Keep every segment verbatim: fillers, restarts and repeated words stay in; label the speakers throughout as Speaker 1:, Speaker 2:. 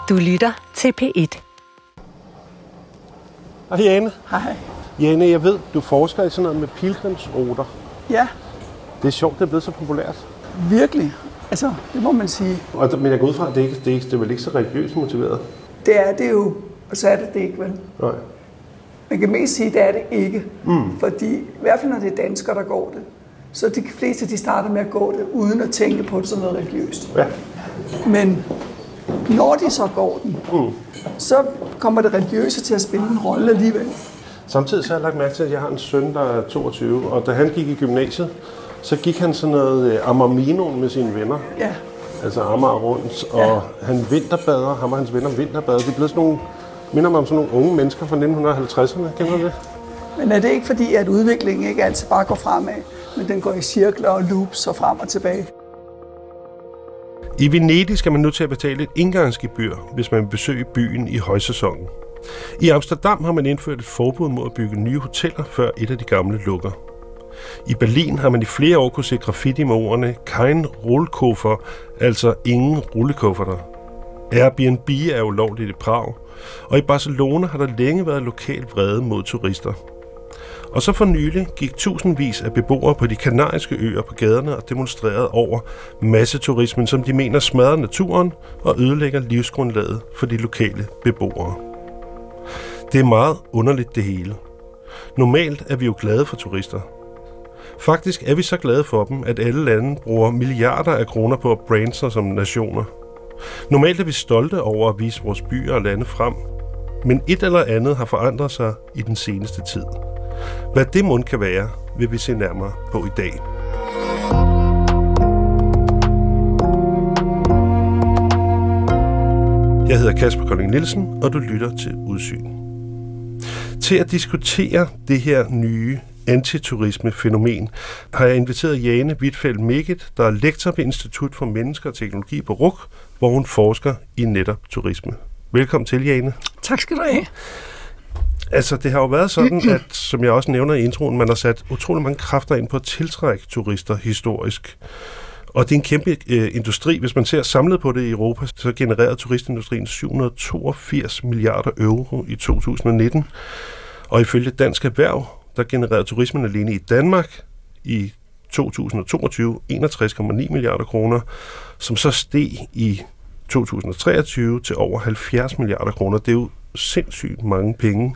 Speaker 1: Du lytter til P et.
Speaker 2: Hej Jane.
Speaker 3: Hej.
Speaker 2: Jane, jeg ved, du forsker i sådan noget med pilgrimsruter.
Speaker 3: Ja.
Speaker 2: Det er sjovt, det er blevet så populært.
Speaker 3: Virkelig. Altså, det må man sige.
Speaker 2: Og, men jeg går ud fra, at det, ikke, det, er, det er vel ikke så religiøst motiveret?
Speaker 3: Det er det jo, og så er det det ikke, vel?
Speaker 2: Nej.
Speaker 3: Man kan mest sige, at det er det ikke. Mm. Fordi, i hvert fald når det er danskere, der går det, så de fleste, de starter med at gå det, uden at tænke på det som noget religiøst.
Speaker 2: Ja.
Speaker 3: Men når de så går den, mm. så kommer det religiøse til at spille en rolle alligevel.
Speaker 2: Samtidig så har jeg lagt mærke til, at jeg har en søn, der er toogtyve, og da han gik i gymnasiet, så gik han sådan noget Amarminoen med sine venner.
Speaker 3: Ja.
Speaker 2: Altså Amager rundt, og ja. Han vinterbader, ham og hans venner vinterbader. Det er blevet sådan nogle, minder mig om sådan nogle unge mennesker fra nitten halvtredserne, kender du det?
Speaker 3: Men er det ikke fordi, at udviklingen ikke altid bare går fremad, men den går i cirkler og loops og frem og tilbage?
Speaker 2: I Venedig skal man nu til at betale et indgangsgebyr, hvis man vil besøge byen i højsæsonen. I Amsterdam har man indført et forbud mod at bygge nye hoteller, før et af de gamle lukker. I Berlin har man i flere år kunne se graffiti med ordene "Kein Rollkoffer", altså ingen rullekufferter. Airbnb er ulovligt i Prag, og i Barcelona har der længe været lokal vrede mod turister. Og så for nylig gik tusindvis af beboere på de kanariske øer på gaderne og demonstrerede over masseturismen, som de mener smadrer naturen og ødelægger livsgrundlaget for de lokale beboere. Det er meget underligt det hele. Normalt er vi jo glade for turister. Faktisk er vi så glade for dem, at alle lande bruger milliarder af kroner på at brande sig som nationer. Normalt er vi stolte over at vise vores byer og lande frem, men et eller andet har forandret sig i den seneste tid. Hvad det mund kan være, vil vi se nærmere på i dag. Jeg hedder Kasper Kolding Nielsen, og du lytter til Udsyn. Til at diskutere det her nye antiturisme-fænomen har jeg inviteret Jane Hvidtfeldt Mikket, der er lektor ved Institut for Mennesker og Teknologi på R U C, hvor hun forsker i netop turisme. Velkommen til, Jane.
Speaker 3: Tak skal du have.
Speaker 2: Altså, det har jo været sådan, at, som jeg også nævner i introen, man har sat utrolig mange kræfter ind på at tiltrække turister historisk. Og det er en kæmpe øh, industri. Hvis man ser samlet på det i Europa, så genererede turistindustrien syv hundrede og toogfirs milliarder euro i to tusind og nitten. Og ifølge Dansk Erhverv, der genererede turismen alene i Danmark i to tusind og toogtyve enogtres komma ni milliarder kroner, som så steg i to tusind og treogtyve til over halvfjerds milliarder kroner. Det er jo sindssygt mange penge.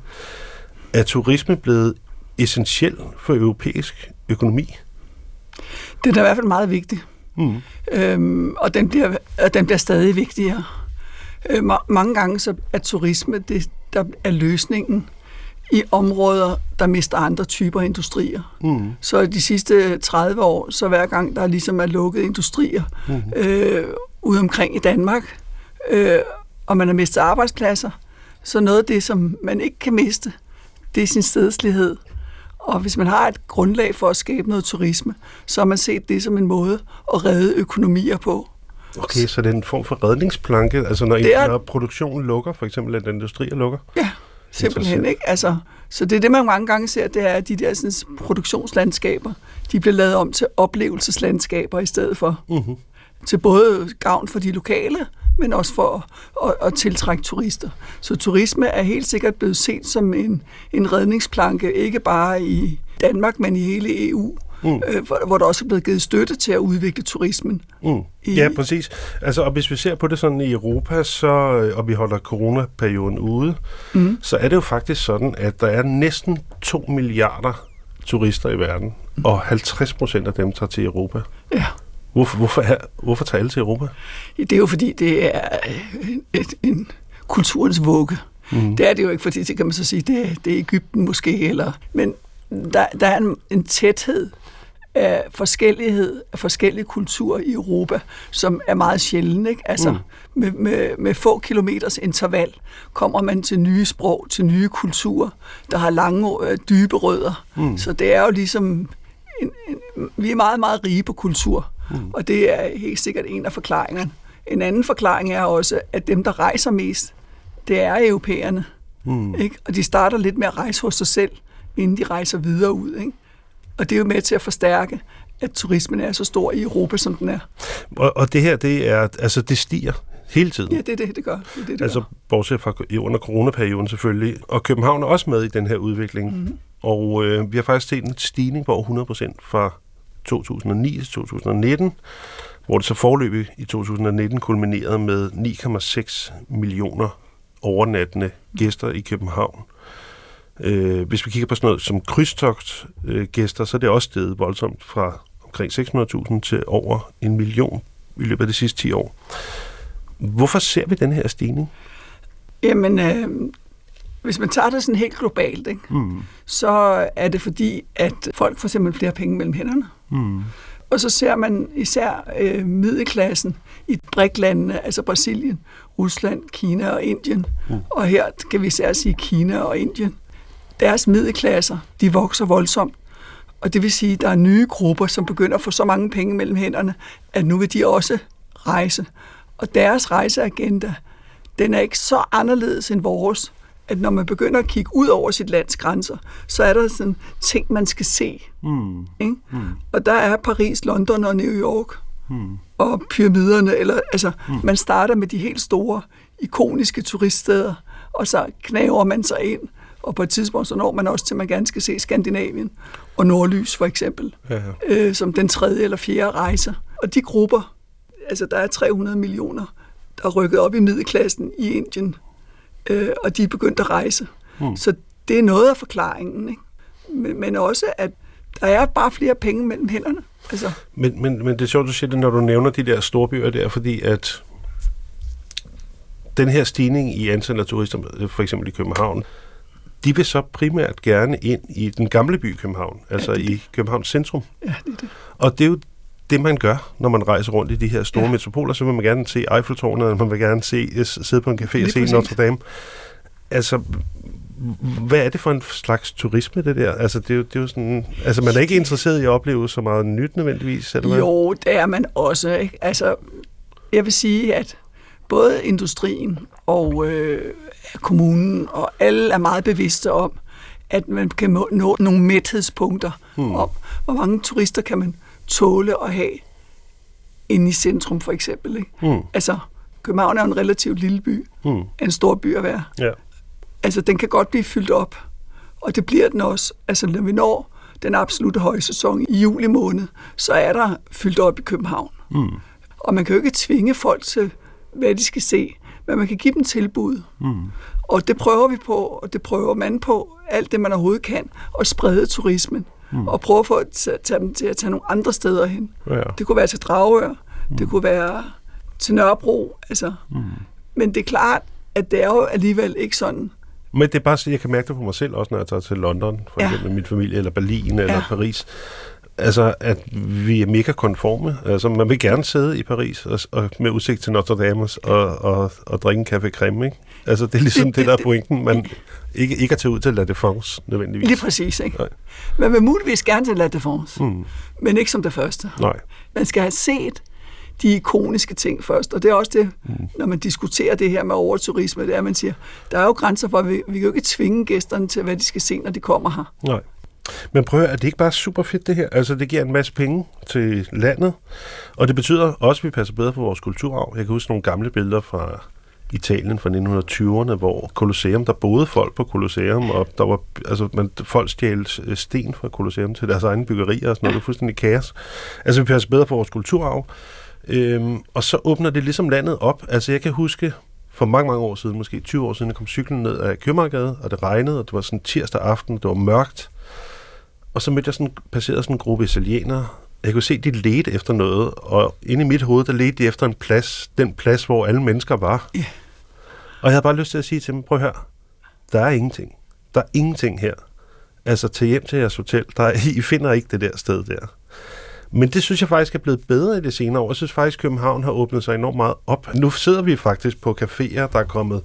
Speaker 2: Er turisme blevet essentiel for europæisk økonomi?
Speaker 3: Det er da i hvert fald meget vigtigt. Mm. Øhm, og den bliver, den bliver stadig vigtigere. Øh, mange gange så er turisme det, der er løsningen i områder, der mister andre typer industrier. Mm. Så de sidste tredive år, så hver gang der ligesom er lukket industrier mm. øh, ude omkring i Danmark, øh, og man har mistet arbejdspladser, så noget af det, som man ikke kan miste, det er sin stedslighed. Og hvis man har et grundlag for at skabe noget turisme, så har man set det som en måde at redde økonomier på.
Speaker 2: Okay, så det er en form for redningsplanke, altså når, er, når produktionen lukker, for eksempel at industrier lukker?
Speaker 3: Ja, simpelthen ikke. Altså, så det er det, man mange gange ser, det er, at de der sådan, produktionslandskaber, de bliver lavet om til oplevelseslandskaber i stedet for. Mm-hmm. Til både gavn for de lokale, men også for at, at, at tiltrække turister. Så turisme er helt sikkert blevet set som en, en redningsplanke, ikke bare i Danmark, men i hele E U, mm. øh, hvor, hvor der også er blevet givet støtte til at udvikle turismen.
Speaker 2: Mm. I, ja, præcis. Altså, og hvis vi ser på det sådan i Europa, så, og vi holder coronaperioden ude, mm. så er det jo faktisk sådan, at der er næsten to milliarder turister i verden, mm. og halvtreds procent af dem tager til Europa.
Speaker 3: Ja.
Speaker 2: Hvorfor, hvorfor, er, hvorfor tager alle til Europa?
Speaker 3: Det er jo fordi, det er et, en kulturens vugge. Mm. Det er det jo ikke, fordi det kan man så sige, det er, det er Egypten måske, eller, men der, der er en, en tæthed af forskellighed, af forskellige kulturer i Europa, som er meget sjælden, ikke? Altså, mm. med, med, med få kilometers interval kommer man til nye sprog, til nye kulturer, der har lange, dybe rødder. Mm. Så det er jo ligesom, en, en, vi er meget, meget rige på kultur. Mm. Og det er helt sikkert en af forklaringerne. En anden forklaring er også, at dem, der rejser mest, det er europæerne. Mm. Ikke? Og de starter lidt med at rejse hos sig selv, inden de rejser videre ud. Ikke? Og det er jo med til at forstærke, at turismen er så stor i Europa, som den er.
Speaker 2: Og, og det her, det er, altså det stiger hele tiden.
Speaker 3: Ja, det er det, det gør. Det er det, det
Speaker 2: altså,
Speaker 3: gør.
Speaker 2: bortset fra under coronaperioden selvfølgelig. Og København er også med i den her udvikling. Mm-hmm. Og øh, vi har faktisk set en stigning på over hundrede procent fra to tusind og ni til to tusind og nitten, hvor det så forløbig i to tusind og nitten kulminerede med ni komma seks millioner overnattende gæster i København. Øh, hvis vi kigger på sådan noget som krydstogt-gæster, så er det også steget voldsomt fra omkring seks hundrede tusind til over en million i løbet af de sidste ti år. Hvorfor ser vi den her stigning?
Speaker 3: Jamen, øh, hvis man tager det sådan helt globalt, ikke, mm. så er det fordi, at folk får simpelthen flere penge mellem hænderne. Mm. Og så ser man især øh, middelklassen i briklandene, altså Brasilien, Rusland, Kina og Indien. Mm. Og her kan vi især sige Kina og Indien. Deres middelklasser, de vokser voldsomt. Og det vil sige, at der er nye grupper, som begynder at få så mange penge mellem hænderne, at nu vil de også rejse. Og deres rejseagenda, den er ikke så anderledes end vores, at når man begynder at kigge ud over sit lands grænser, så er der sådan ting, man skal se. Mm. Ikke? Mm. Og der er Paris, London og New York. Mm. Og pyramiderne. Eller, altså, mm. Man starter med de helt store, ikoniske turiststeder, og så knæver man sig ind. Og på et tidspunkt, så når man også til, at man gerne skal se Skandinavien og Nordlys for eksempel, ja, ja. Øh, som den tredje eller fjerde rejse. Og de grupper, altså der er tre hundrede millioner, der er rykket op i middelklassen i Indien, øh, og de er begyndt at rejse. Mm. Så det er noget af forklaringen, ikke? Men, men også, at der er bare flere penge mellem hænderne. Altså.
Speaker 2: Men, men, men det er sjovt, du siger det, når du nævner de der store byer der, fordi at den her stigning i antallet af turister, for eksempel i København, de vil så primært gerne ind i den gamle by København, altså ja, det det. i Københavns centrum.
Speaker 3: Ja, det er det.
Speaker 2: Og det er jo det, man gør, når man rejser rundt i de her store ja. metropoler. Så vil man gerne se Eiffeltårnet, man vil gerne se, sidde på en café og se Notre Dame. Altså, hvad er det for en slags turisme, det der? Altså, det er jo, det er jo sådan, altså man er ikke interesseret i at opleve så meget nyt nødvendigvis, eller hvad?
Speaker 3: Jo, det er man også, ikke? Altså, jeg vil sige, at både industrien og øh, kommunen og alle er meget bevidste om, at man kan nå nogle mæthedspunkter hmm. om, hvor mange turister kan man tåle at have inde i centrum, for eksempel. Ikke? Hmm. Altså, København er en relativt lille by, hmm. en stor by at være. Ja. Altså, den kan godt blive fyldt op, og det bliver den også. Altså, når vi når den absolutte højsæson i juli måned, så er der fyldt op i København. Hmm. Og man kan jo ikke tvinge folk til, hvad de skal se, men man kan give dem tilbud. Mm. Og det prøver vi på, og det prøver man på, alt det man overhovedet kan, og sprede turismen, mm. og prøve for at tage dem til at tage nogle andre steder hen. Ja. Det kunne være til Dragør, mm. det kunne være til Nørrebro, altså. Mm. Men det er klart, at det er jo alligevel ikke sådan.
Speaker 2: Men det er bare så, jeg kan mærke det på mig selv, også når jeg tager til London, for eksempel ja. med min familie, eller Berlin, eller ja. Paris. Altså, at vi er mega konforme. Altså, man vil gerne sidde i Paris og, og med udsigt til Notre Dame og, og, og drikke en café creme, ikke? Altså, det er ligesom det, det, det der er pointen. Man ikke, ikke at tage ud til La Défense, nødvendigvis.
Speaker 3: Lige præcis, ikke? Nej. Man vil muligvis gerne til La Défense, mm. men ikke som det første. Nej. Man skal have set de ikoniske ting først, og det er også det, mm. når man diskuterer det her med overturisme, det er, at man siger, der er jo grænser for, at vi, vi kan jo ikke tvinge gæsterne til, hvad de skal se, når de kommer her. Nej.
Speaker 2: Men prøv at høre, er det ikke bare super fedt det her? Altså, det giver en masse penge til landet, og det betyder også, at vi passer bedre på vores kulturarv. Jeg kan huske nogle gamle billeder fra Italien fra nitten tyverne, hvor Colosseum, der boede folk på Colosseum, og der var, altså, man, folk stjal sten fra Colosseum til deres egne byggerier og sådan noget. Det er fuldstændig kaos. Altså, vi passer bedre på vores kulturarv, øhm, og så åbner det ligesom landet op. Altså, jeg kan huske for mange, mange år siden, måske tyve år siden, jeg kom cyklen ned ad Købmagergade, og det regnede, og det var sådan tirsdag aften, det var mørkt. Og så mødte jeg sådan, passerede sådan en gruppe italienere. Jeg kunne se, de ledte efter noget, og inde i mit hoved, der ledte de efter en plads, den plads, hvor alle mennesker var. Yeah. Og jeg havde bare lyst til at sige til dem, prøv at høre, der er ingenting. Der er ingenting her. Altså, tag hjem til jeres hotel. Der er, I finder ikke det der sted der. Men det synes jeg faktisk er blevet bedre i det senere år. Jeg synes faktisk, at København har åbnet sig enormt meget op. Nu sidder vi faktisk på caféer, der er kommet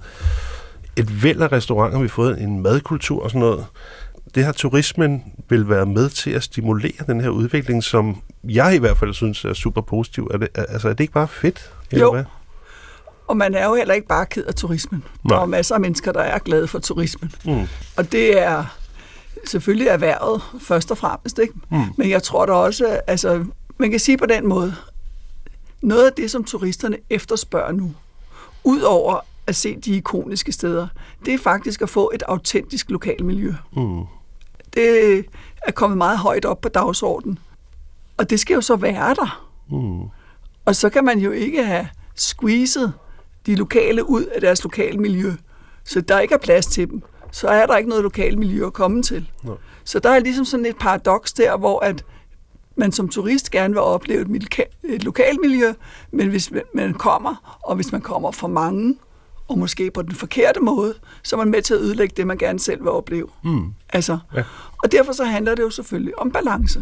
Speaker 2: et væld af restauranter, vi har fået en madkultur og sådan noget. Det her turismen vil være med til at stimulere den her udvikling, som jeg i hvert fald synes er super positiv. Er det, altså, er det ikke bare fedt? Eller
Speaker 3: jo,
Speaker 2: hvad?
Speaker 3: Og man er jo heller ikke bare ked af turismen. Nej. Der er masser af mennesker, der er glade for turismen. Mm. Og det er selvfølgelig erhvervet først og fremmest, ikke? Mm. Men jeg tror da også, altså, man kan sige på den måde, noget af det, som turisterne efterspørger nu, ud over at se de ikoniske steder, det er faktisk at få et autentisk lokalmiljø. Mm. Det er kommet meget højt op på dagsordenen. Og det skal jo så være der. Mm. Og så kan man jo ikke have squeezet de lokale ud af deres lokale miljø, så der ikke er plads til dem. Så er der ikke noget lokalt miljø at komme til. No. Så der er ligesom sådan et paradoks der, hvor at man som turist gerne vil opleve et, milka- et lokalt miljø, men hvis man kommer, og hvis man kommer for mange, og måske på den forkerte måde, så er man med til at ødelægge det, man gerne selv vil opleve. Mm. Altså, ja. Og derfor så handler det jo selvfølgelig om balance.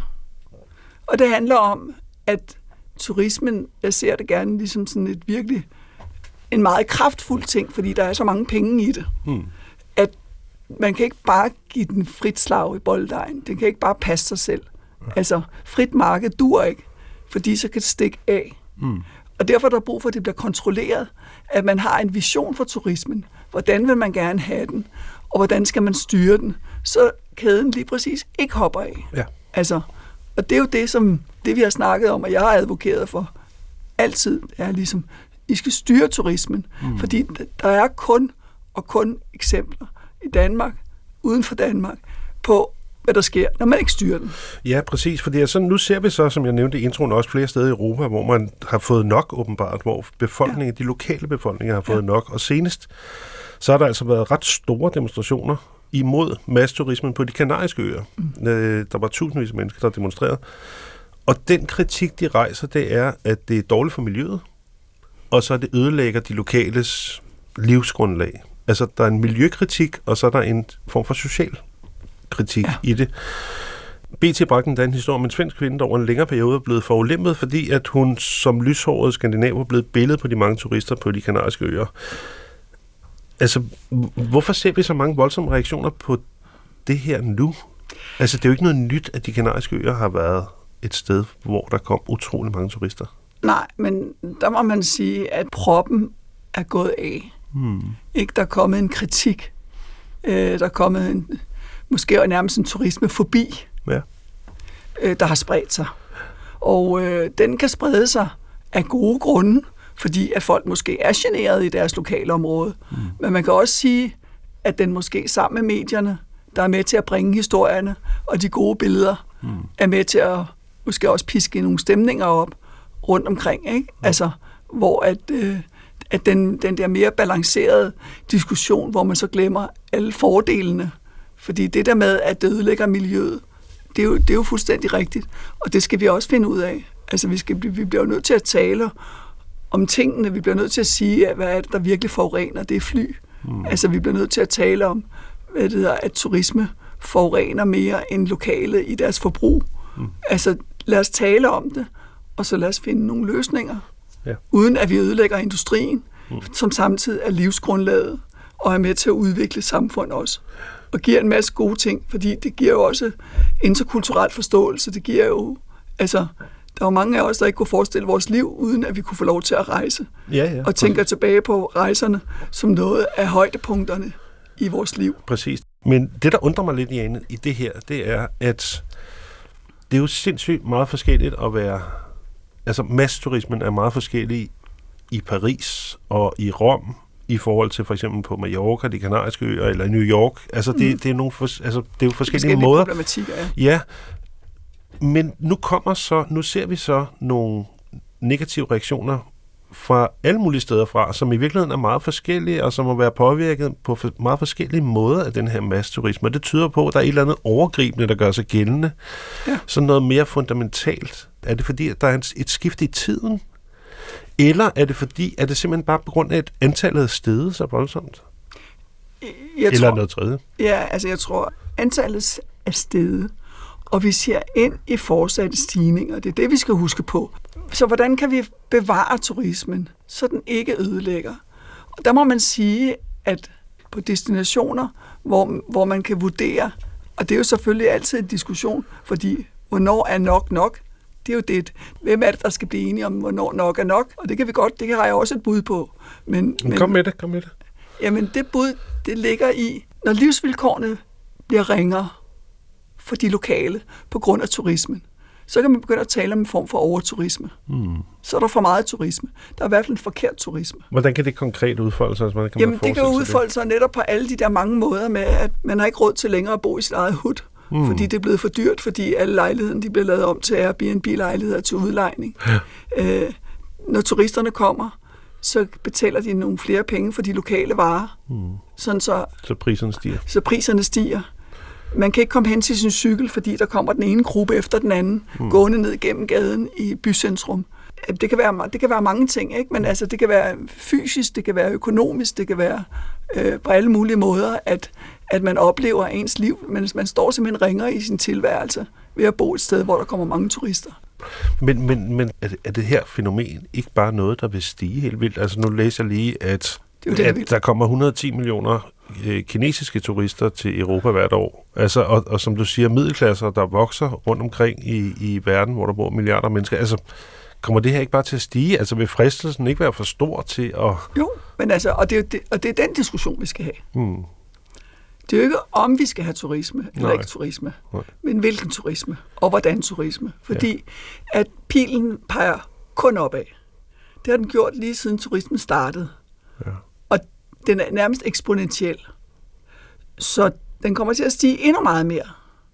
Speaker 3: Og det handler om, at turismen, jeg ser det gerne ligesom sådan et virkelig, en meget kraftfuld ting, fordi der er så mange penge i det, mm. at man kan ikke bare give den frit slag i bolddejen. Den kan ikke bare passe sig selv. Ja. Altså, frit marked dur ikke, fordi så kan det stikke af. Mm. Og derfor er der brug for, at det bliver kontrolleret, at man har en vision for turismen. Hvordan vil man gerne have den, og hvordan skal man styre den, så kæden lige præcis ikke hopper af. Ja. Altså, og det er jo det, som det vi har snakket om, og jeg har advokeret for altid, er ligesom, I skal styre turismen, mm. fordi der er kun og kun eksempler i Danmark, uden for Danmark, på hvad der sker, når man ikke styrer den.
Speaker 2: Ja, præcis, fordi altså, nu ser vi så, som jeg nævnte i introen, også flere steder i Europa, hvor man har fået nok åbenbart, hvor befolkningen, ja. de lokale befolkninger har fået ja. nok, og senest så har der altså været ret store demonstrationer imod masseturismen på de kanariske øer. Mm. Øh, der var tusindvis af mennesker, der demonstrerede. Og den kritik, de rejser, det er, at det er dårligt for miljøet, og så det ødelægger de lokales livsgrundlag. Altså, der er en miljøkritik, og så er der en form for social kritik ja. i det. B T bragte en anden historie om en svensk kvinde, der over en længere periode er blevet forulæmpet, fordi at hun som lyshåret skandinav er blevet billedet på de mange turister på de kanariske øer. Altså, hvorfor ser vi så mange voldsomme reaktioner på det her nu? Altså, det er jo ikke noget nyt, at de kanariske øer har været et sted, hvor der kom utrolig mange turister.
Speaker 3: Nej, men der må man sige, at proppen er gået af. Hmm. Ikke, der er kommet en kritik. Øh, der er kommet en, måske nærmest en turismefobi, ja. øh, der har spredt sig. Og øh, den kan sprede sig af gode grunde, fordi at folk måske er generet i deres lokale område. Mm. Men man kan også sige, at den måske sammen med medierne, der er med til at bringe historierne og de gode billeder, mm. er med til at måske også piske nogle stemninger op rundt omkring, ikke? Mm. Altså, hvor at, øh, at den, den der mere balancerede diskussion, hvor man så glemmer alle fordelene. Fordi det der med, at det ødelægger miljøet, det er jo, det er jo fuldstændig rigtigt. Og det skal vi også finde ud af. Altså, vi, skal, vi bliver jo nødt til at tale om tingene. Vi bliver nødt til at sige, at hvad er det, der virkelig forurener? Det er fly. Mm. Altså, vi bliver nødt til at tale om, hvad det hedder, at turisme forurener mere end lokale i deres forbrug. Mm. Altså, lad os tale om det, og så lad os finde nogle løsninger, ja. uden at vi ødelægger industrien, mm. som samtidig er livsgrundlaget, og er med til at udvikle samfund også. Og giver en masse gode ting, fordi det giver jo også interkulturel forståelse. Det giver jo, altså, der var mange af os, der ikke kunne forestille vores liv, uden at vi kunne få lov til at rejse. Ja, ja, og tænker præcis. tilbage på rejserne som noget af højdepunkterne i vores liv.
Speaker 2: Præcis. Men det, der undrer mig lidt i, i det her, det er, at det er jo sindssygt meget forskelligt at være... Altså, masseturismen er meget forskellig i Paris og i Rom, i forhold til for eksempel på Mallorca, de kanariske øer, eller New York. Altså, det, mm. det, er, nogle for, altså, det er jo forskellige, forskellige måder.
Speaker 3: Problematikker, ja.
Speaker 2: Ja. Men nu kommer så, nu ser vi så nogle negative reaktioner fra alle mulige steder fra, som i virkeligheden er meget forskellige, og som må være påvirket på meget forskellige måder af den her masseturisme. Og det tyder på, at der er et eller andet overgribende, der gør sig gældende. Ja. Sådan noget mere fundamentalt. Er det fordi, at der er et skift i tiden? Eller er det fordi, er det simpelthen bare på grund af, at antallet er steget så voldsomt?
Speaker 3: Jeg
Speaker 2: Eller
Speaker 3: tror,
Speaker 2: noget tredje?
Speaker 3: Ja, altså jeg tror, antallet er steget, og vi ser ind i fortsatte stigninger. Det er det, vi skal huske på. Så hvordan kan vi bevare turismen, så den ikke ødelægger? Og der må man sige, at på destinationer, hvor, hvor man kan vurdere, og det er jo selvfølgelig altid en diskussion, fordi hvornår er nok nok? Det er jo det. Hvem er det, der skal blive enige om, hvornår nok er nok? Og det kan vi godt, det har jeg også et bud på. Men,
Speaker 2: men kom med det, kom med det.
Speaker 3: Jamen det bud, det ligger i, når livsvilkårene bliver ringere for de lokale på grund af turismen, så kan man begynde at tale om en form for overturisme. Mm. Så er der for meget turisme. Der er i hvert fald en forkert turisme.
Speaker 2: Hvordan kan det konkret udfolde sig? Kan
Speaker 3: Jamen, det kan udfolde sig netop på alle de der mange måder med, at man har ikke råd til længere at bo i sit eget hud, mm. fordi det er blevet for dyrt, fordi alle lejligheden de bliver lavet om til Airbnb-lejligheder til udlejning. Ja. Øh, når turisterne kommer, så betaler de nogle flere penge for de lokale varer. Mm. Sådan så,
Speaker 2: så priserne stiger.
Speaker 3: Så priserne stiger. Man kan ikke komme hen til sin cykel, fordi der kommer den ene gruppe efter den anden, mm. gående ned gennem gaden i bycentrum. Det kan være, det kan være mange ting, ikke? Men altså, det kan være fysisk, det kan være økonomisk, det kan være øh, på alle mulige måder, at, at man oplever ens liv, men man står simpelthen ringer i sin tilværelse ved at bo et sted, hvor der kommer mange turister.
Speaker 2: Men, men, men er, det, er det her fænomen ikke bare noget, der vil stige helt vildt? Altså nu læser jeg lige, at, det det, at der kommer et hundrede og ti millioner øh, kinesiske turister til Europa hvert år. Altså, og, og som du siger, middelklasser, der vokser rundt omkring i, i verden, hvor der bor milliarder af mennesker. Altså, kommer det her ikke bare til at stige? Altså vil fristelsen ikke være for stor til at...
Speaker 3: Jo, men altså, og det er, det, og det er den diskussion, vi skal have. Hmm. Det er jo ikke, om vi skal have turisme eller Nej. ikke turisme, Nej. men hvilken turisme, og hvordan turisme. Fordi ja. at pilen peger kun opad. Det har den gjort lige siden turismen startede. Ja. Og den er nærmest eksponentiel. Så den kommer til at stige endnu meget mere.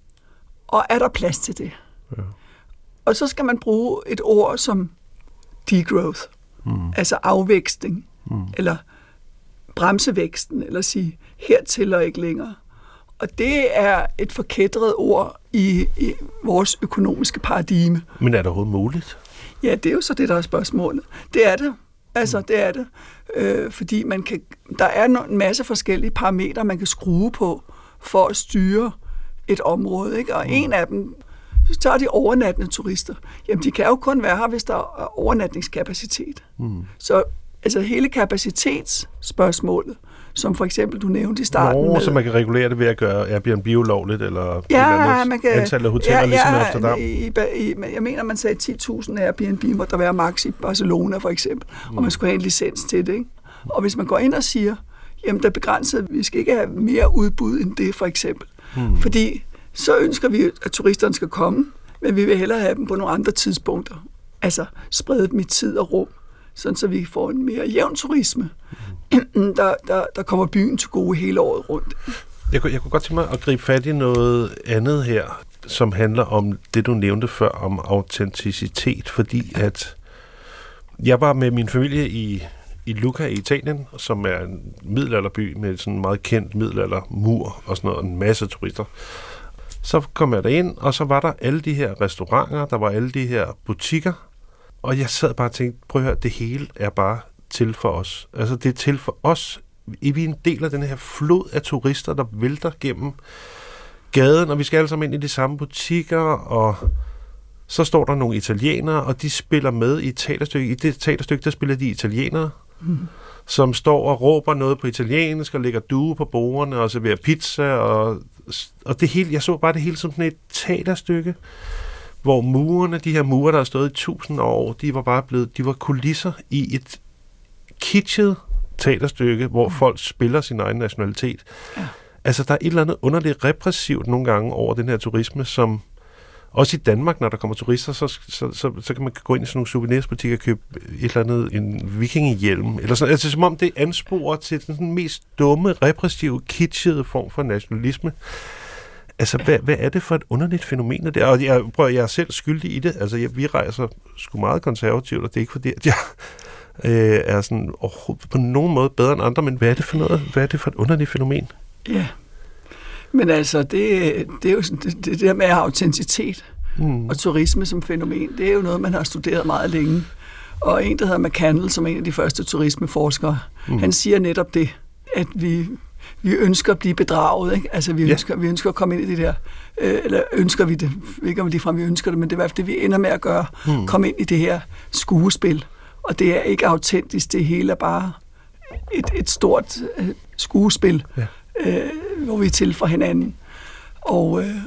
Speaker 3: Og er der plads til det? Ja. Og så skal man bruge et ord som degrowth, mm. altså afvækstning, mm. eller bremsevæksten, eller sige, hertil og ikke længere. Og det er et forkætret ord i, i vores økonomiske paradigme.
Speaker 2: Men er det overhovedet muligt?
Speaker 3: Ja, det er jo så det, der er spørgsmålet. Det er det. Altså, mm. det er det. Øh, fordi man kan, der er en masse forskellige parametre, man kan skrue på for at styre et område, ikke? Og mm. en af dem, så tager de overnattende turister. Jamen, de kan jo kun være her, hvis der er overnatningskapacitet. Mm. Så altså hele kapacitetsspørgsmålet, som for eksempel du nævnte i starten.
Speaker 2: Nå, med, så man kan regulere det ved at gøre Airbnb ulovligt, eller ja, man kan, antallet af hoteller, ja, ligesom ja, i Amsterdam?
Speaker 3: I, i, jeg mener, man sagde ti tusind Airbnb må der være maks i Barcelona, for eksempel, mm. og man skulle have en licens til det. Ikke? Og hvis man går ind og siger, jamen, der er begrænset, vi skal ikke have mere udbud end det, for eksempel. Mm. Fordi så ønsker vi, at turisterne skal komme, men vi vil hellere have dem på nogle andre tidspunkter. Altså sprede dem i tid og rum, sådan så vi får en mere jævn turisme, mm. der, der, der kommer byen til gode hele året rundt.
Speaker 2: Jeg kunne, jeg kunne godt tænke mig at gribe fat i noget andet her, som handler om det, du nævnte før, om autenticitet, fordi at jeg var med min familie i, i Lucca i Italien, som er en middelalderby med sådan en meget kendt middelaldermur og sådan noget, en masse turister. Så kom jeg derind, og så var der alle de her restauranter, der var alle de her butikker, og jeg sad bare og tænkte, prøv at høre, det hele er bare til for os. Altså, det er til for os. Vi er en del af den her flod af turister, der vælter gennem gaden, og vi skal alle sammen ind i de samme butikker, og så står der nogle italienere, og de spiller med i et teaterstykke. I det teaterstykke, der spiller de italienere, mm. som står og råber noget på italiensk, og lægger due på bordene, og serverer pizza, og, og det hele, jeg så bare det hele som sådan et teaterstykke, hvor murene, de her mure, der har stået i tusind år, de var bare blevet, de var kulisser i et kitschet teaterstykke, hvor mm. folk spiller sin egen nationalitet. Ja. Altså, der er et eller andet underligt repressivt nogle gange over den her turisme, som også i Danmark, når der kommer turister, så, så, så, så kan man gå ind i sådan nogle souvenirsbutikker og købe et eller andet, en vikingehjelm, eller sådan. Altså, som om det ansporer til den mest dumme, repressive, kitschede form for nationalisme. Altså, hvad, hvad er det for et underligt fænomen af det? Og jeg, prøver, jeg er selv skyldig i det. Altså, jeg, vi rejser sgu meget konservativt, og det er ikke fordi, at jeg øh, er sådan overhovedet på nogen måde bedre end andre, men hvad er det for noget? Hvad er det for et underligt fænomen?
Speaker 3: Ja, men altså, det, det er jo det, det der med autenticitet mm. og turisme som fænomen, det er jo noget, man har studeret meget længe. Og en, der hedder McCandless, som er en af de første turismeforskere, mm. han siger netop det, at vi... Vi ønsker at blive bedraget, ikke? Altså, vi ønsker, ja. vi ønsker at komme ind i det der, øh, eller ønsker vi det, ikke om ligefrem vi ønsker det, men det er i hvert fald det, vi ender med at gøre, hmm. komme ind i det her skuespil. Og det er ikke autentisk, det hele er bare et, et stort øh, skuespil, ja. øh, hvor vi er til for hinanden. Og øh,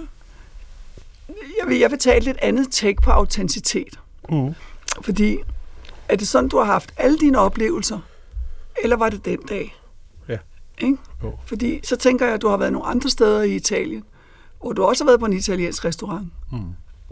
Speaker 3: jeg, vil, jeg vil tage et lidt andet take på autenticitet. Hmm. Fordi, er det sådan, du har haft alle dine oplevelser, eller var det den dag? Ikke? Oh. Fordi så tænker jeg, at du har været nogle andre steder i Italien, hvor du også har været på en italiensk restaurant, mm.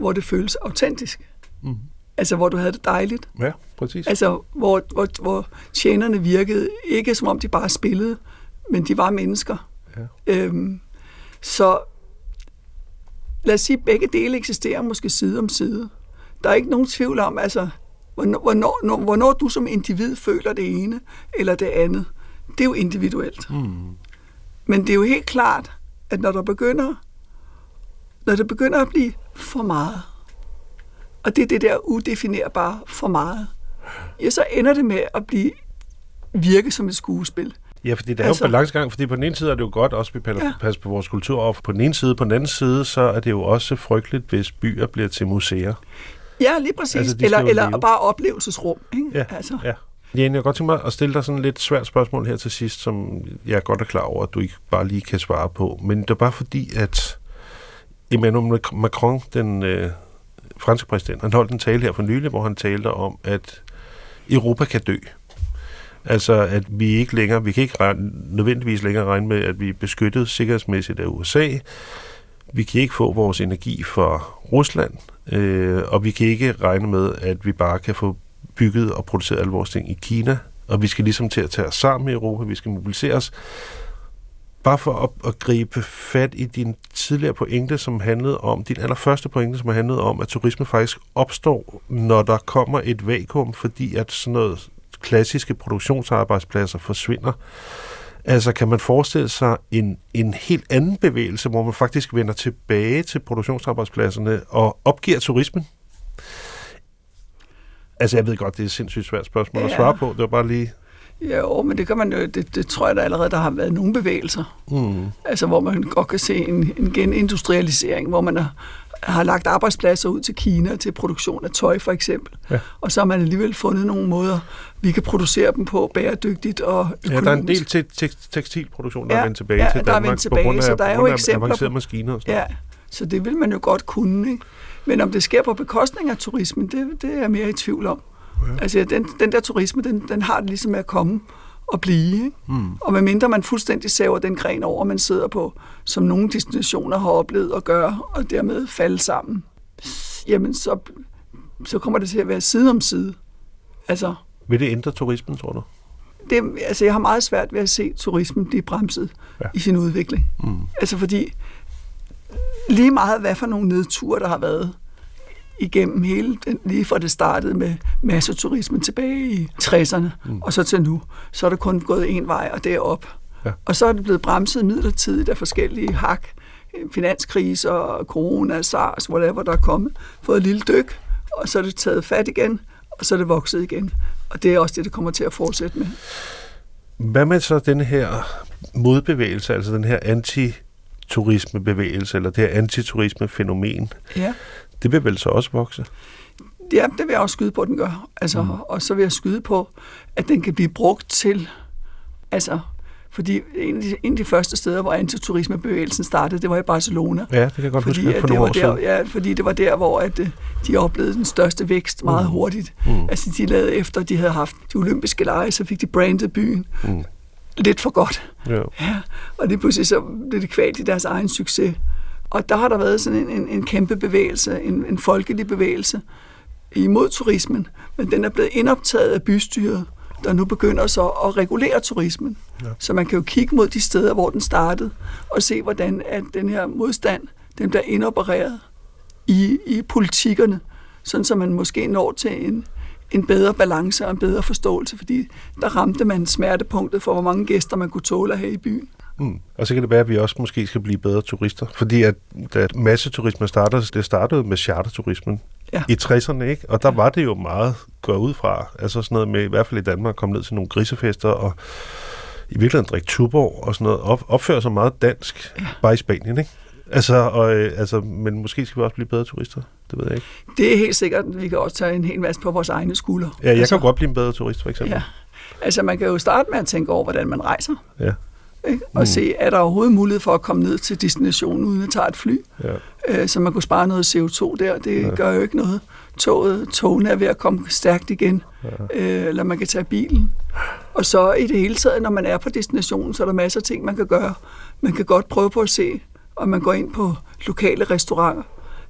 Speaker 3: hvor det føles autentisk.
Speaker 2: Mm.
Speaker 3: Altså, hvor du havde det dejligt.
Speaker 2: Ja, præcis.
Speaker 3: Altså, hvor, hvor, hvor tjenerne virkede ikke som om de bare spillede, men de var mennesker.
Speaker 2: Ja.
Speaker 3: Øhm, så lad os sige, at begge dele eksisterer måske side om side. Der er ikke nogen tvivl om, altså, hvornår, hvornår, hvornår du som individ føler det ene eller det andet. Det er jo individuelt.
Speaker 2: Mm.
Speaker 3: Men det er jo helt klart, at når der begynder, når det begynder at blive for meget, og det er det der udefinerbare for meget, ja, så ender det med at blive virke som et skuespil.
Speaker 2: Ja, fordi det er
Speaker 3: altså,
Speaker 2: jo en balancegang, fordi på den ene side er det jo godt også, at vi ja. passer på vores kultur, og på den ene side, på den anden side, så er det jo også frygteligt, hvis byer bliver til museer.
Speaker 3: Ja, lige præcis. Altså, eller eller bare oplevelsesrum. Ikke?
Speaker 2: Ja,
Speaker 3: altså.
Speaker 2: ja. Jane, jeg kan godt tænke mig at stille dig sådan et lidt svært spørgsmål her til sidst, som jeg er godt er klar over, at du ikke bare lige kan svare på. Men det er bare fordi, at Emmanuel Macron, den øh, franske præsident, han holdt en tale her for nylig, hvor han talte om, at Europa kan dø. Altså, at vi ikke længere, vi kan ikke regne, nødvendigvis længere regne med, at vi er beskyttet sikkerhedsmæssigt af U S A. Vi kan ikke få vores energi fra Rusland, øh, og vi kan ikke regne med, at vi bare kan få bygget og produceret alle vores ting i Kina, og vi skal ligesom til at tage os sammen i Europa, vi skal mobilisere os. Bare for at, at gribe fat i din tidligere pointe, som handlede om, din allerførste pointe, som handlede om, at turisme faktisk opstår, når der kommer et vakuum, fordi at sådan noget klassiske produktionsarbejdspladser forsvinder. Altså kan man forestille sig en, en helt anden bevægelse, hvor man faktisk vender tilbage til produktionsarbejdspladserne og opgiver turismen? Altså jeg ved godt, det er et sindssygt svært spørgsmål ja. at svare på. Det var bare lige...
Speaker 3: Jo, men det kan man jo, det, det tror jeg der allerede, der har været nogle bevægelser. Mm. Altså hvor man godt kan se en, en genindustrialisering, hvor man har, har lagt arbejdspladser ud til Kina til produktion af tøj for eksempel. Ja. Og så har man alligevel fundet nogle måder, vi kan producere dem på bæredygtigt og økonomisk.
Speaker 2: Ja, der er en del te- te- tekstilproduktion, der ja, er vendt tilbage
Speaker 3: ja,
Speaker 2: til
Speaker 3: der
Speaker 2: Danmark.
Speaker 3: Er vendt tilbage, på grund af,
Speaker 2: så
Speaker 3: der er jo eksempler
Speaker 2: avancerede
Speaker 3: på,
Speaker 2: maskiner og sådan
Speaker 3: ja, så det vil man jo godt kunne, ikke? Men om det sker på bekostning af turismen, det, det er jeg mere i tvivl om. Ja. Altså den, den der turisme, den, den har det ligesom med at komme og blive. Ikke? Mm. Og medmindre man fuldstændig saver den gren over, man sidder på, som nogle destinationer har oplevet at gøre, og dermed falde sammen, jamen så, så kommer det til at være side om side. Altså,
Speaker 2: vil det ændre turismen, tror du?
Speaker 3: Det, altså, jeg har meget svært ved at se turismen blive bremset ja. i sin udvikling. Mm. Altså fordi, lige meget hvad for nogle nedture, der har været igennem hele, lige fra det startede med masseturismen tilbage i tresserne, mm. og så til nu, så er det kun gået en vej, og derop. Ja. Og så er det blevet bremset midlertidigt af forskellige hak, finanskriser, corona, SARS, whatever, der er kommet, fået et lille dyk, og så er det taget fat igen, og så er det vokset igen. Og det er også det, det kommer til at fortsætte med.
Speaker 2: Hvad med så den her modbevægelse, altså den her anti-turismebevægelse, eller det her antiturismefænomen? Ja. Det vil vel så også vokse?
Speaker 3: Ja, det vil jeg også skyde på, at den gør. Altså, mm. Og så vil jeg skyde på, at den kan blive brugt til, altså, fordi en af de, en af de første steder, hvor antiturismebevægelsen startede, det var i Barcelona.
Speaker 2: Ja, det kan jeg godt
Speaker 3: fordi,
Speaker 2: huske for
Speaker 3: nogle
Speaker 2: år siden.
Speaker 3: Ja, fordi det var der, hvor at, de oplevede den største vækst meget mm. hurtigt. Mm. Altså, de lavede efter, de havde haft de olympiske lege, så fik de brandet byen. Mm. Lidt for godt. Ja. Ja, og det pludselig så blev det kvalt i deres egen succes. Og der har der været sådan en, en, en kæmpe bevægelse, en, en folkelig bevægelse imod turismen, men den er blevet indoptaget af bystyret, der nu begynder så at regulere turismen. Ja. Så man kan jo kigge mod de steder, hvor den startede, og se, hvordan at den her modstand, den bliver indopereret i, i politikkerne, sådan så man måske når til en, en bedre balance og en bedre forståelse, fordi der ramte man smertepunktet for, hvor mange gæster man kunne tåle at have i byen.
Speaker 2: Mm. Og så kan det være, at vi også måske skal blive bedre turister. Fordi at da masseturismen startede, det startede med charterturismen ja. i tresserne, ikke? Og der ja. var det jo meget gået ud fra. Altså sådan noget med, i hvert fald i Danmark, komme ned til nogle grisefester og i virkeligheden drikke Tuborg og sådan noget. Op, opføre sig meget dansk, ja. bare i Spanien, ikke? Altså, og, øh, altså, men måske skal vi også blive bedre turister. Det ved jeg ikke.
Speaker 3: Det er helt sikkert. Vi kan også tage en hel masse på vores egne skuldre.
Speaker 2: Ja, jeg
Speaker 3: altså,
Speaker 2: kan godt blive en bedre turist, for eksempel.
Speaker 3: Ja. Altså, man kan jo starte med at tænke over, hvordan man rejser.
Speaker 2: Ja.
Speaker 3: Ikke? Og mm. se, er der overhovedet mulighed for at komme ned til destinationen, uden at tage et fly? Ja. Øh, så man kunne spare noget C O to der. Det ja. gør jo ikke noget. Toget, togene er ved at komme stærkt igen. Ja. Øh, eller man kan tage bilen. Og så i det hele taget, når man er på destinationen, så er der masser af ting, man kan gøre. Man kan godt prøve på at se, om man går ind på lokale restauranter.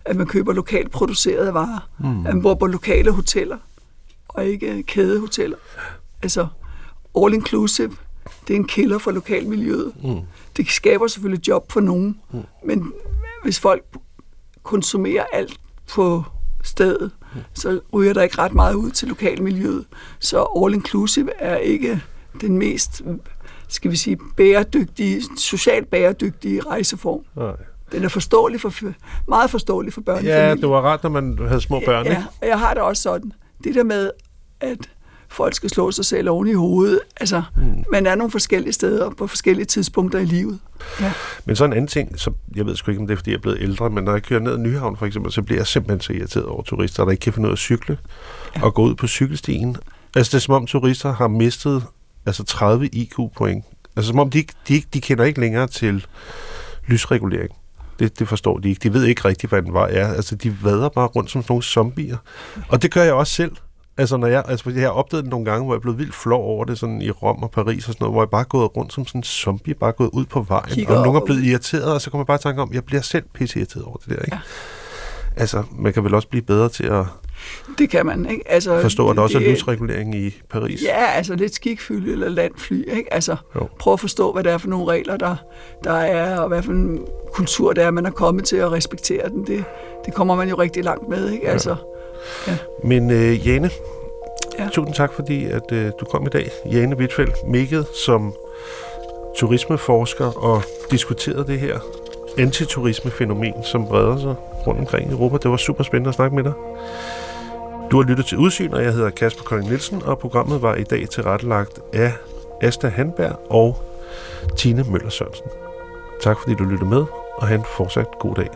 Speaker 3: at man køber lokalt producerede varer,
Speaker 2: Mm.
Speaker 3: at man bor på lokale hoteller, og ikke kædehoteller. Altså, all inclusive, det er en killer for lokalmiljøet.
Speaker 2: Mm.
Speaker 3: Det skaber selvfølgelig job for nogen,
Speaker 2: Mm.
Speaker 3: men hvis folk konsumerer alt på stedet, mm. så ryger der ikke ret meget ud til lokalmiljøet. Så all inclusive er ikke den mest, skal vi sige, bæredygtige, socialt bæredygtige rejseform.
Speaker 2: Nej.
Speaker 3: Den er forståelig for, meget forståelig for børnefamilier.
Speaker 2: Ja, det var rart, når man havde små børn,
Speaker 3: ja,
Speaker 2: ikke?
Speaker 3: ja, og jeg har det også sådan. Det der med, at folk skal slå sig selv oven i hovedet. Altså, mm. man er nogle forskellige steder på forskellige tidspunkter i livet. Ja.
Speaker 2: Men så en anden ting, så jeg ved sgu ikke, om det er, fordi jeg er blevet ældre, men når jeg kører ned ad Nyhavn for eksempel, så bliver jeg simpelthen så irriteret over turister, der ikke kan finde ud af at cykle ja. og gå ud på cykelstien. Altså, det er som om turister har mistet altså tredive I Q-point. Altså, som om de, de, de kender ikke længere til lysregulering. Det, det forstår de ikke. De ved ikke rigtigt, hvad den vej er. Altså, de vader bare rundt som nogle zombier. Og det gør jeg også selv. Altså, når jeg, altså, jeg har opdaget det nogle gange, hvor jeg blev vildt flov over det, sådan i Rom og Paris og sådan noget, hvor jeg bare er gået rundt som sådan en zombie, bare gået ud på vejen, Kigger og nogle er blevet irriteret, og så kommer jeg bare i tanke om, jeg bliver selv pisse irriteret over det der, ikke? Ja. Altså, man kan vel også blive bedre til at
Speaker 3: det kan man, ikke? Altså,
Speaker 2: forstå, at der også
Speaker 3: det,
Speaker 2: er lysregulering i Paris.
Speaker 3: Ja, altså lidt skikfylde eller landfly, ikke? Altså,
Speaker 2: jo.
Speaker 3: Prøv at forstå, hvad det er for nogle regler, der, der er, og hvad for en kultur det er, man er kommet til at respektere den. Det, det kommer man jo rigtig langt med, ikke?
Speaker 2: Ja.
Speaker 3: Altså, ja.
Speaker 2: Men øh, Jane,
Speaker 3: ja.
Speaker 2: tusind tak, fordi at, øh, du kom i dag. Jane Whitfeldt Mikket, som turismeforsker og diskuterede det her antiturismefænomen, som breder sig rundt omkring i Europa. Det var super spændende at snakke med dig. Du har lyttet til Udsyn, og jeg hedder Kasper Kolding Nielsen, og programmet var i dag tilrettelagt af Asta Handberg og Tine Møller Sørensen. Tak fordi du lyttede med, og have en fortsat god dag.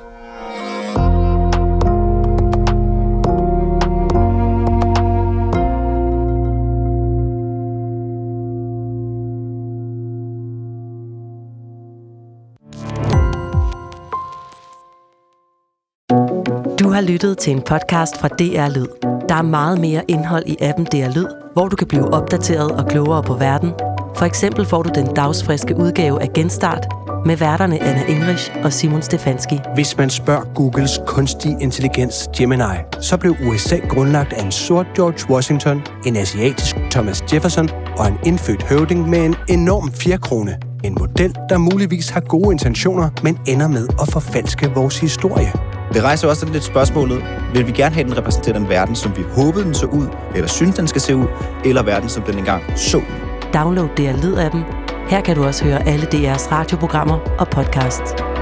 Speaker 1: Du har lyttet til en podcast fra D R Lyd. Der er meget mere indhold i appen D R Lyd, hvor du kan blive opdateret og klogere på verden. For eksempel får du den dagsfriske udgave af Genstart med værterne Anna English og Simon Stefanski.
Speaker 4: Hvis man spørger Googles kunstig intelligens Gemini, så blev U S A grundlagt af en sort George Washington, en asiatisk Thomas Jefferson og en indfødt høvding med en enorm fjerkrone. En model, der muligvis har gode intentioner, men ender med at forfalske vores historie.
Speaker 5: Det rejser også lidt spørgsmålet, vil vi gerne have den repræsentere den verden, som vi håbede den så ud, eller synes den skal se ud, eller verden, som den engang så ud?
Speaker 1: Download D R Lyd-appen. Her kan du også høre alle D R's radioprogrammer og podcasts.